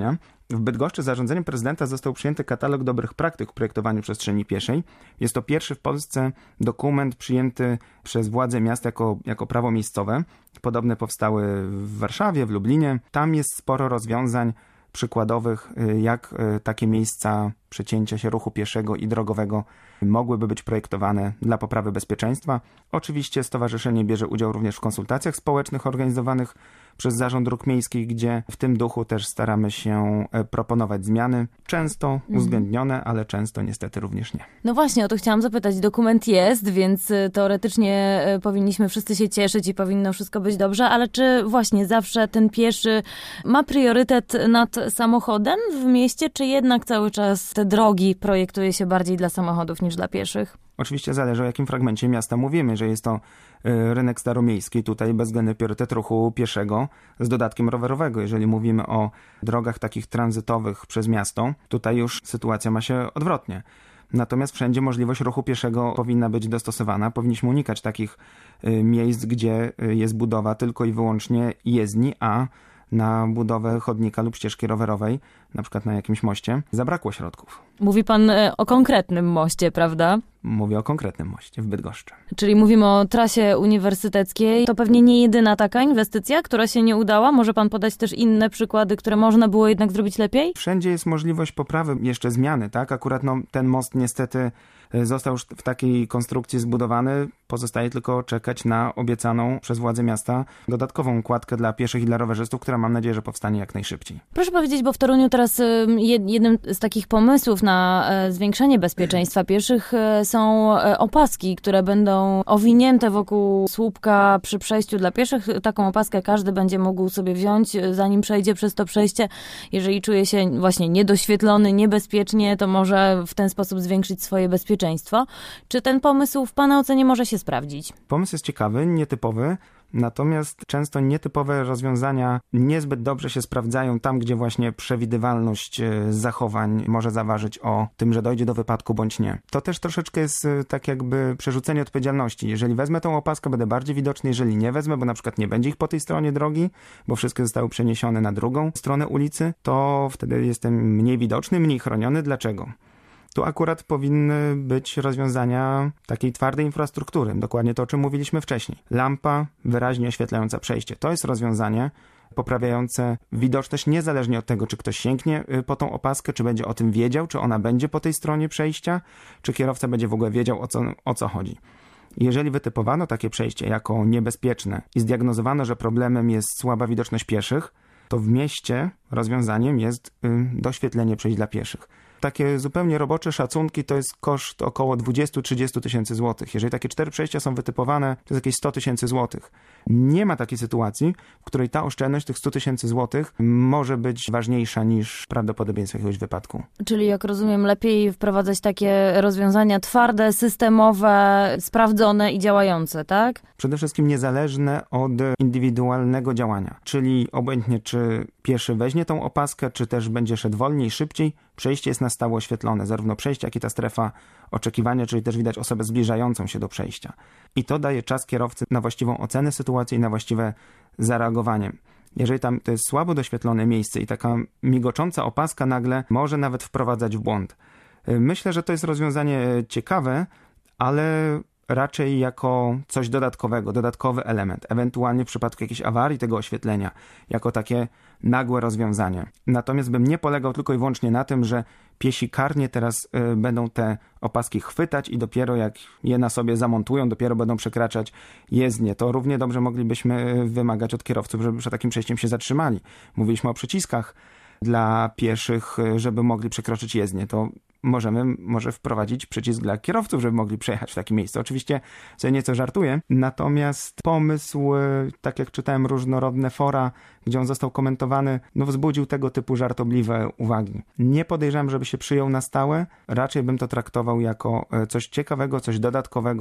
W Bydgoszczy zarządzeniem prezydenta został przyjęty katalog dobrych praktyk w projektowaniu przestrzeni pieszej. Jest to pierwszy w Polsce dokument przyjęty przez władze miasta jako prawo miejscowe. Podobne powstały w Warszawie, w Lublinie. Tam jest sporo rozwiązań przykładowych, jak takie miejsca przecięcia się ruchu pieszego i drogowego mogłyby być projektowane dla poprawy bezpieczeństwa. Oczywiście stowarzyszenie bierze udział również w konsultacjach społecznych organizowanych przez Zarząd Dróg Miejskich, gdzie w tym duchu też staramy się proponować zmiany. Często uwzględnione, ale często niestety również nie. No właśnie, o to chciałam zapytać. Dokument jest, więc teoretycznie powinniśmy wszyscy się cieszyć i powinno wszystko być dobrze, ale czy właśnie zawsze ten pieszy ma priorytet nad samochodem w mieście, czy jednak cały czas te drogi projektuje się bardziej dla samochodów niż dla pieszych? Oczywiście zależy, o jakim fragmencie miasta mówimy, że jest to rynek staromiejski, tutaj bezwzględny priorytet ruchu pieszego z dodatkiem rowerowego. Jeżeli mówimy o drogach takich tranzytowych przez miasto, tutaj już sytuacja ma się odwrotnie. Natomiast wszędzie możliwość ruchu pieszego powinna być dostosowana. Powinniśmy unikać takich miejsc, gdzie jest budowa tylko i wyłącznie jezdni, a na budowę chodnika lub ścieżki rowerowej, na przykład na jakimś moście, zabrakło środków. Mówi pan o konkretnym moście, prawda? Mówię o konkretnym moście w Bydgoszczy. Czyli mówimy o trasie uniwersyteckiej. To pewnie nie jedyna taka inwestycja, która się nie udała. Może pan podać też inne przykłady, które można było jednak zrobić lepiej? Wszędzie jest możliwość poprawy, jeszcze zmiany, tak? Akurat ten most niestety został już w takiej konstrukcji zbudowany. Pozostaje tylko czekać na obiecaną przez władze miasta dodatkową kładkę dla pieszych i dla rowerzystów, która mam nadzieję, że powstanie jak najszybciej. Proszę powiedzieć, bo w Toruniu teraz jednym z takich pomysłów na zwiększenie bezpieczeństwa pieszych są opaski, które będą owinięte wokół słupka przy przejściu dla pieszych. Taką opaskę każdy będzie mógł sobie wziąć, zanim przejdzie przez to przejście. Jeżeli czuje się właśnie niedoświetlony, niebezpiecznie, to może w ten sposób zwiększyć swoje bezpieczeństwo. Czy ten pomysł w pana ocenie może się sprawdzić? Pomysł jest ciekawy, nietypowy. Natomiast często nietypowe rozwiązania niezbyt dobrze się sprawdzają tam, gdzie właśnie przewidywalność zachowań może zaważyć o tym, że dojdzie do wypadku bądź nie. To też troszeczkę jest tak jakby przerzucenie odpowiedzialności. Jeżeli wezmę tą opaskę, będę bardziej widoczny, jeżeli nie wezmę, bo na przykład nie będzie ich po tej stronie drogi, bo wszystkie zostały przeniesione na drugą stronę ulicy, to wtedy jestem mniej widoczny, mniej chroniony. Dlaczego? Tu akurat powinny być rozwiązania takiej twardej infrastruktury. Dokładnie to, o czym mówiliśmy wcześniej. Lampa wyraźnie oświetlająca przejście. To jest rozwiązanie poprawiające widoczność niezależnie od tego, czy ktoś sięgnie po tą opaskę, czy będzie o tym wiedział, czy ona będzie po tej stronie przejścia, czy kierowca będzie w ogóle wiedział, o co chodzi. Jeżeli wytypowano takie przejście jako niebezpieczne i zdiagnozowano, że problemem jest słaba widoczność pieszych, to w mieście rozwiązaniem jest doświetlenie przejść dla pieszych. Takie zupełnie robocze szacunki to jest koszt około 20-30 tysięcy złotych. Jeżeli takie 4 przejścia są wytypowane, to jest jakieś 100 tysięcy złotych. Nie ma takiej sytuacji, w której ta oszczędność tych 100 tysięcy złotych może być ważniejsza niż prawdopodobieństwo jakiegoś wypadku. Czyli jak rozumiem, lepiej wprowadzać takie rozwiązania twarde, systemowe, sprawdzone i działające, tak? Przede wszystkim niezależne od indywidualnego działania. Czyli obojętnie czy pieszy weźmie tą opaskę, czy też będzie szedł wolniej, szybciej, przejście jest na stałe oświetlone. Zarówno przejście, jak i ta strefa oczekiwania, czyli też widać osobę zbliżającą się do przejścia. I to daje czas kierowcy na właściwą ocenę sytuacji i na właściwe zareagowanie. Jeżeli tam to jest słabo doświetlone miejsce i taka migocząca opaska nagle może nawet wprowadzać w błąd. Myślę, że to jest rozwiązanie ciekawe, ale raczej jako coś dodatkowego, dodatkowy element, ewentualnie w przypadku jakiejś awarii tego oświetlenia, jako takie nagłe rozwiązanie. Natomiast bym nie polegał tylko i wyłącznie na tym, że piesi karnie teraz będą te opaski chwytać i dopiero jak je na sobie zamontują, dopiero będą przekraczać jezdnię. To równie dobrze moglibyśmy wymagać od kierowców, żeby przed takim przejściem się zatrzymali. Mówiliśmy o przyciskach dla pieszych, żeby mogli przekroczyć jezdnię. To może wprowadzić przycisk dla kierowców, żeby mogli przejechać w takim miejscu. Oczywiście sobie nieco żartuję, natomiast pomysł, tak jak czytałem różnorodne fora, gdzie on został komentowany, wzbudził tego typu żartobliwe uwagi. Nie podejrzewam, żeby się przyjął na stałe, raczej bym to traktował jako coś ciekawego, coś dodatkowego,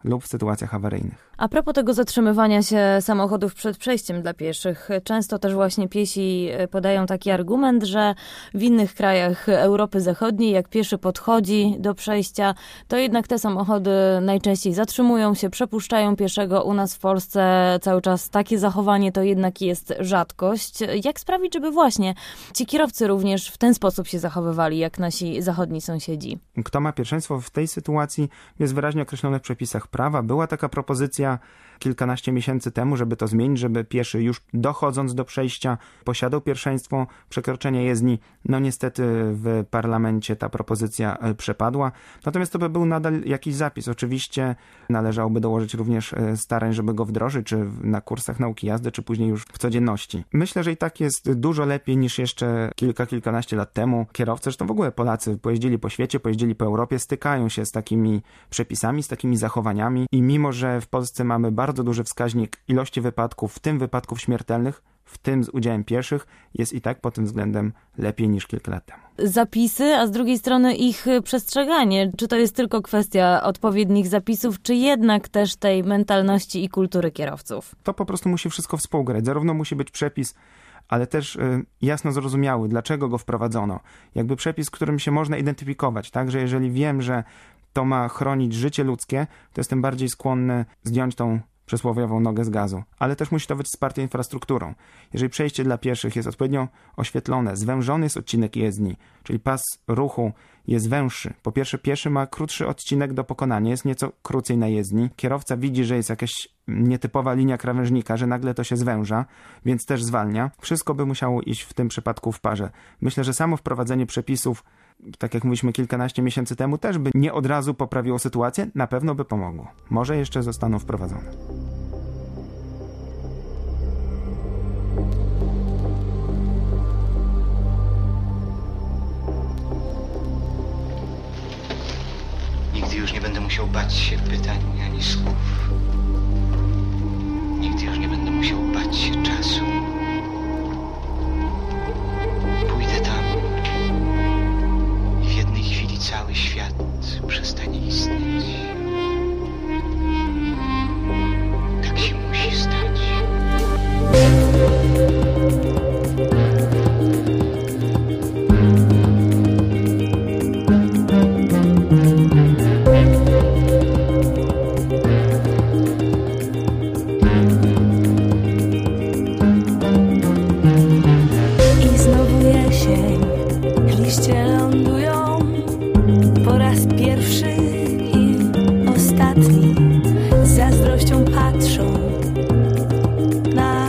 lub w sytuacjach awaryjnych. A propos tego zatrzymywania się samochodów przed przejściem dla pieszych, często też właśnie piesi podają taki argument, że w innych krajach Europy Zachodniej, jak pieszy podchodzi do przejścia, to jednak te samochody najczęściej zatrzymują się, przepuszczają pieszego. U nas w Polsce cały czas takie zachowanie to jednak jest rzadkość. Jak sprawić, żeby właśnie ci kierowcy również w ten sposób się zachowywali, jak nasi zachodni sąsiedzi? Kto ma pierwszeństwo w tej sytuacji jest wyraźnie określone w przepisach prawa. Była taka propozycja kilkanaście miesięcy temu, żeby to zmienić, żeby pieszy już dochodząc do przejścia posiadał pierwszeństwo przekroczenia jezdni. No niestety w parlamencie ta propozycja przepadła. Natomiast to by był nadal jakiś zapis. Oczywiście należałoby dołożyć również starań, żeby go wdrożyć, czy na kursach nauki jazdy, czy później już w codzienności. Myślę, że i tak jest dużo lepiej niż jeszcze kilkanaście lat temu. Kierowcy, zresztą w ogóle Polacy pojeździli po świecie, pojeździli po Europie, stykają się z takimi przepisami, z takimi zachowaniami i mimo, że w Polsce mamy bardzo duży wskaźnik ilości wypadków, w tym wypadków śmiertelnych, w tym z udziałem pieszych, jest i tak pod tym względem lepiej niż kilka lat temu. Zapisy, a z drugiej strony ich przestrzeganie. Czy to jest tylko kwestia odpowiednich zapisów, czy jednak też tej mentalności i kultury kierowców? To po prostu musi wszystko współgrać. Zarówno musi być przepis, ale też jasno zrozumiały, dlaczego go wprowadzono. Jakby przepis, którym się można identyfikować, tak, że jeżeli wiem, że to ma chronić życie ludzkie, to jestem bardziej skłonny zdjąć tą przysłowiową nogę z gazu. Ale też musi to być wsparte infrastrukturą. Jeżeli przejście dla pieszych jest odpowiednio oświetlone, zwężony jest odcinek jezdni, czyli pas ruchu jest węższy. Po pierwsze, pieszy ma krótszy odcinek do pokonania, jest nieco krócej na jezdni. Kierowca widzi, że jest jakaś nietypowa linia krawężnika, że nagle to się zwęża, więc też zwalnia. Wszystko by musiało iść w tym przypadku w parze. Myślę, że samo wprowadzenie przepisów, tak jak mówiliśmy kilkanaście miesięcy temu, też by nie od razu poprawiło sytuację, na pewno by pomogło. Może jeszcze zostaną wprowadzone. Nigdy już nie będę musiał bać się pytań ani słów. Nigdy już nie będę musiał bać się czasu. Pójdę tam i w jednej chwili cały świat przestanie istnieć. Tak się musi stać. Liście lądują po raz pierwszy i ostatni. Z zazdrością patrzą na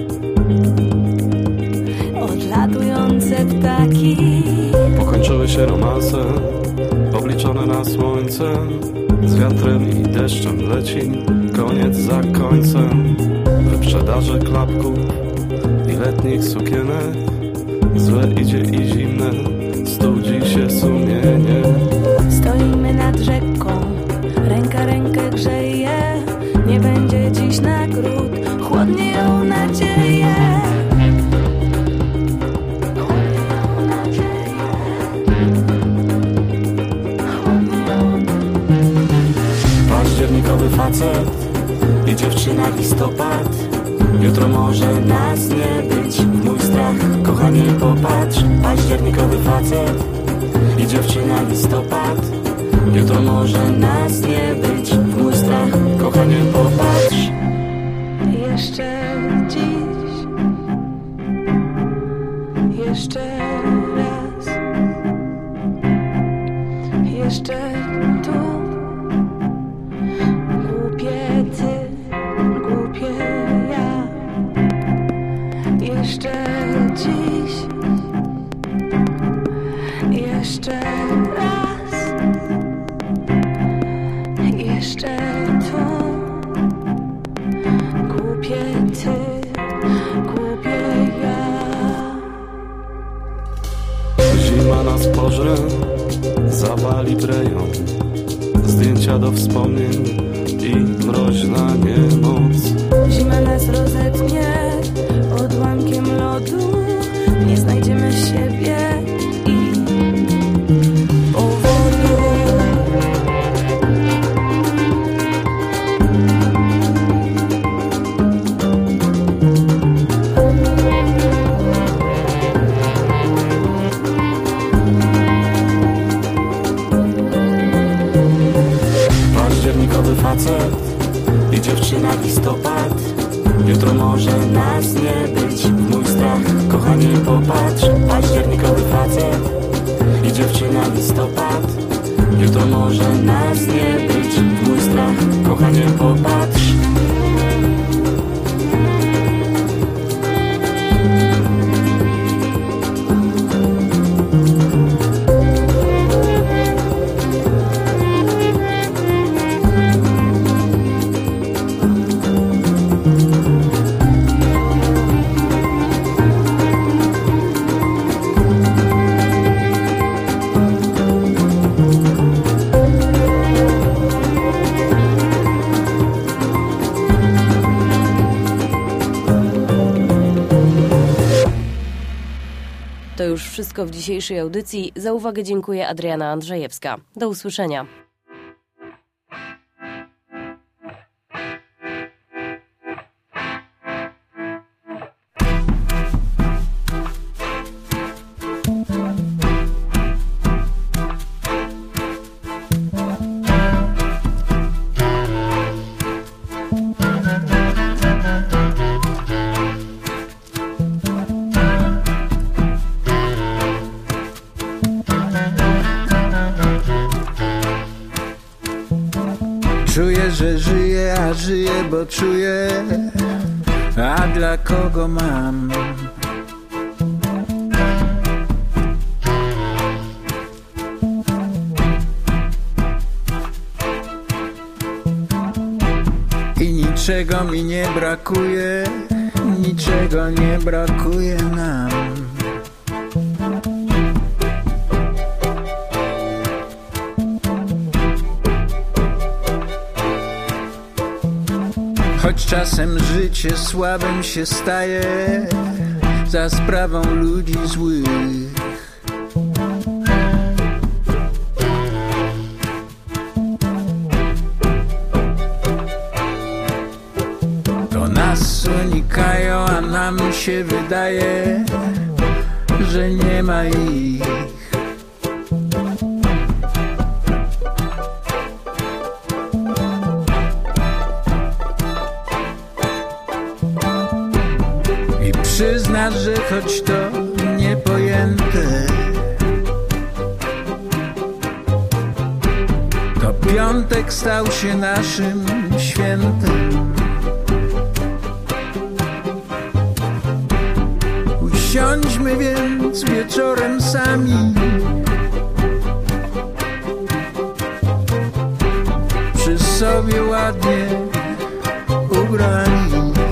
odlatujące ptaki. Pokończyły się romanse, obliczone na słońce. Z wiatrem i deszczem leci koniec za końcem. Wyprzedaże klapków i letnich sukienek. Złe idzie i zimne, studzi się sumienie. Stoimy nad rzeką, ręka rękę grzeje. Nie będzie dziś nagród, chłodnie ją nadzieję. Październikowy facet i dziewczyna listopad. Jutro może nas nie być, w mój strach, kochanie, popatrz. Październikowy facet i dziewczyna listopad. Jutro może nas nie być, w mój strach, kochanie, popatrz. Jeszcze dziś, jeszcze raz, jeszcze tu. Głupie ty, głupie ja. Jeszcze dziś, jeszcze raz, jeszcze tu. Głupie ty, głupie ja. Zima nas pożre, zawali breją. Zdjęcia do wspomnień i mroźna niemoc. Zima nas rozetnie odłamkiem lodu. Nie znajdziemy siebie i powodu. facet i dziewczyna listopad. Jutro może nas nie być, w mój strach, kochanie popatrz. Październikowy facet i dziewczyna listopad. Jutro może nas nie być, w mój strach, kochanie popatrz. To już wszystko w dzisiejszej audycji. Za uwagę dziękuję Adriana Andrzejewska. Do usłyszenia. Czuję, że żyję, a żyję, bo czuję, a dla kogo mam? I niczego mi nie brakuje, niczego nie brakuje nam. Choć czasem życie słabym się staje za sprawą ludzi złych. To nas unikają, a nam się wydaje, że nie ma ich. Przyznasz, że choć to niepojęte, to piątek stał się naszym świętem. Usiądźmy więc wieczorem sami przy sobie ładnie ubrani.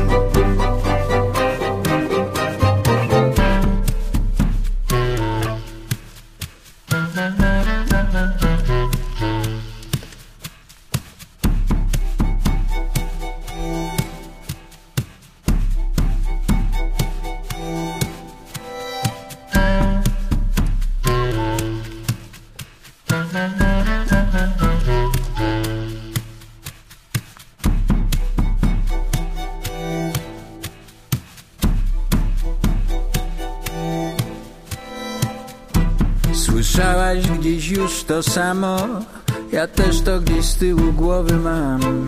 Słyszałaś gdzieś już to samo, ja też to gdzieś z tyłu głowy mam.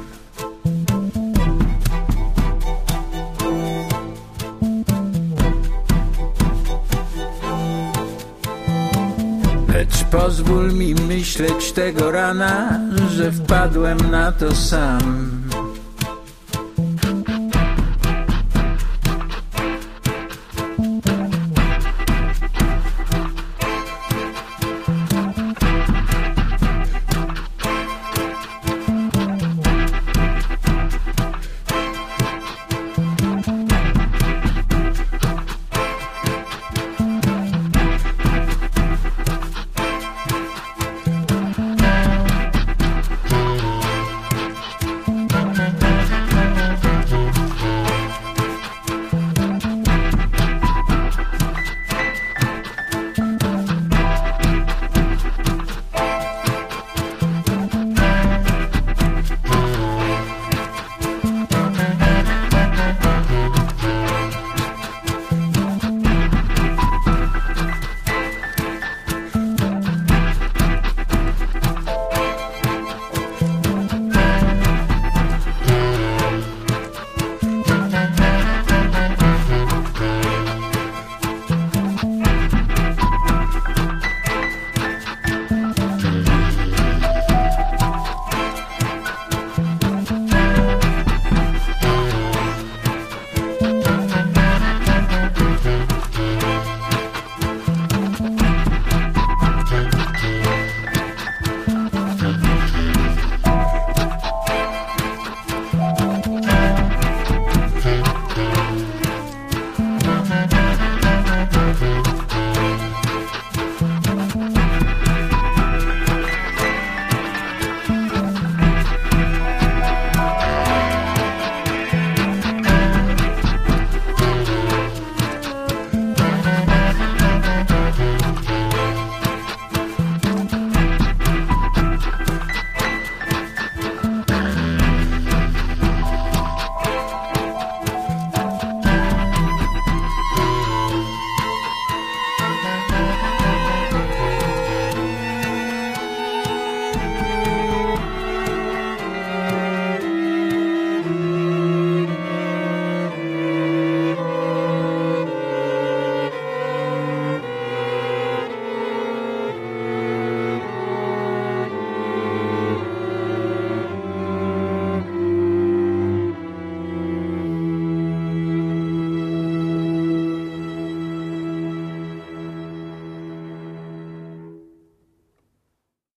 Lecz pozwól mi myśleć tego rana, że wpadłem na to sam.